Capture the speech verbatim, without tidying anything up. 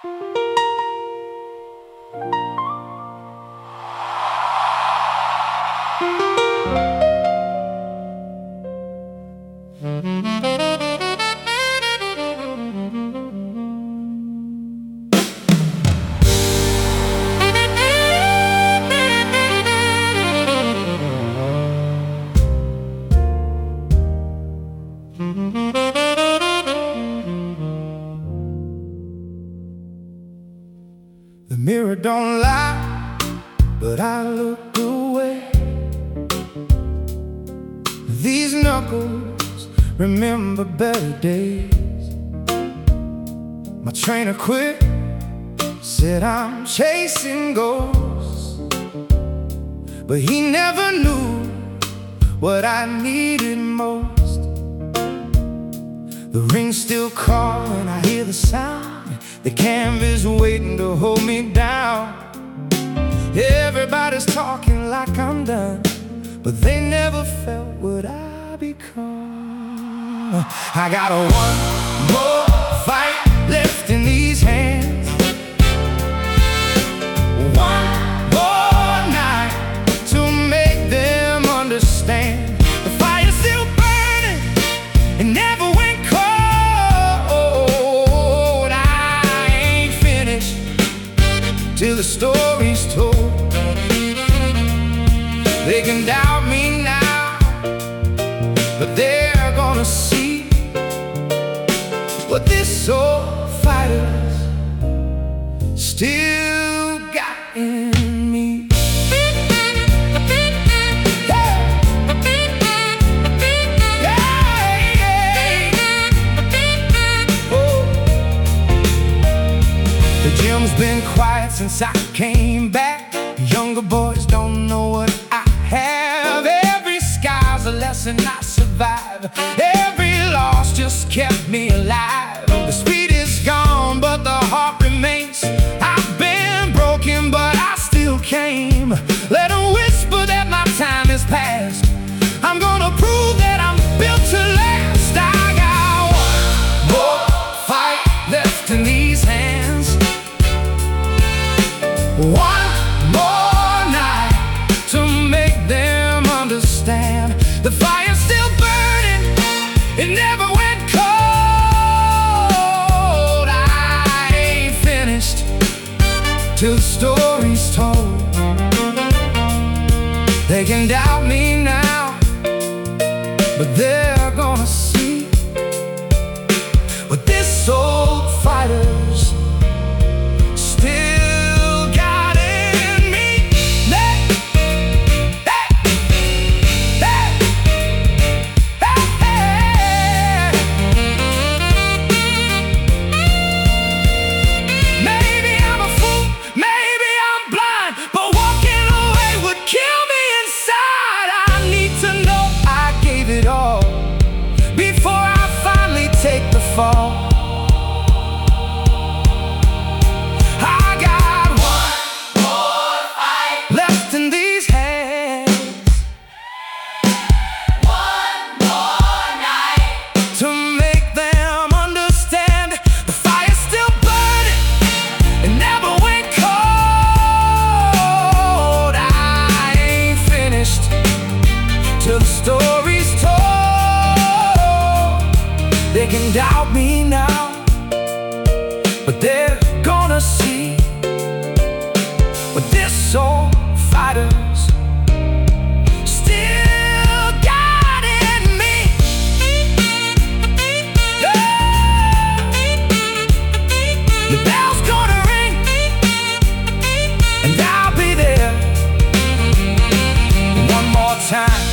The mirror don't lie, but I look away. These knuckles remember better days. My trainer quit, said I'm chasing ghosts, but he never knew what I needed most. The ring's still calling, I hear the sound. The canvas waiting to hold me down. Everybody's talking like I'm done, but they never felt what I become. I got a one more fight left in these hands, one more night to make them understand. The fire's still burning, it never went cold. Till the story's told. They can doubt me now, but they're gonna see what this soul fighter's still got in me. The gym's been quiet since I came back. Younger boys don't know what I have. Every sky's a lesson I survive. Every loss just kept me alive. The speed is gone, but the heart remains. I've been broken, but I still came. Let them whisper that my time is past. I'm gonna prove that I'm built to last. I got one more fight left in these hands, one more night to make them understand. The fire's still burning, it never went cold. I ain't finished till the story's told. They can doubt me now, but they're gonna see what this soul fighter's still got in me. Hey, hey, hey, hey, hey. Maybe I'm a fool, maybe I'm blind, but walking away would kill me inside. I need to know I gave it all before I finally take the fall. Till the story's told. They can doubt me now, but they're gonna see what this soul fighter's still got in me. Yeah. The bell's gonna ring, and I'll be there one more time.